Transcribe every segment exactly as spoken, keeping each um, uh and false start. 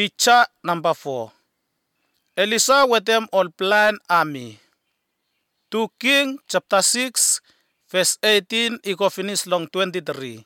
Picture number four. Elisha with them all plan army. two King chapter six verse eighteen iko finish long twenty-three.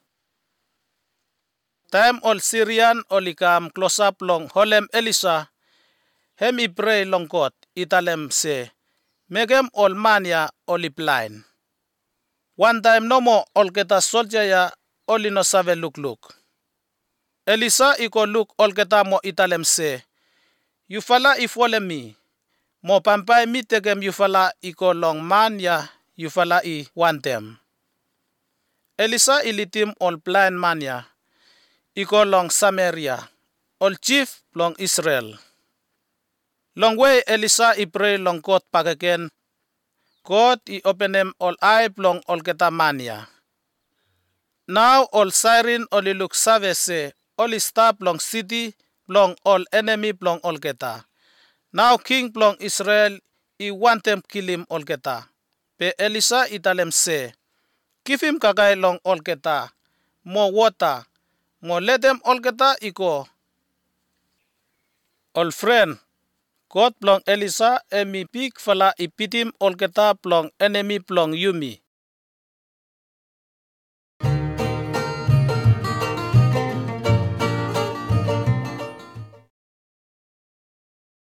Time all Syrian olikam close up long holem Elisha. Hem I pray long God italem se. Megem all mania oli blind. One time no more all keta soldier ya oli no save look look. Elisha iko look all keta mo italem se. You fala ifole mi. Mo pampai mi tegem you fala iko long man ya you fala I want them. Elisha ilitim all blind man ya. Iko long Samaria. All chief long Israel. Long way Elisha I pray long God pagaken. God I open them all eye long all keta mania. Now all siren all look save se. All stop long city long all enemy long all keta. Now king long Israel I want them kill him all keta. Pe Elisha italem se. Give him kagay long all keta. More water. More let them all keta iko. All friend. God plong Elisha emi pik fala ipitim all keta plong enemy plong yumi.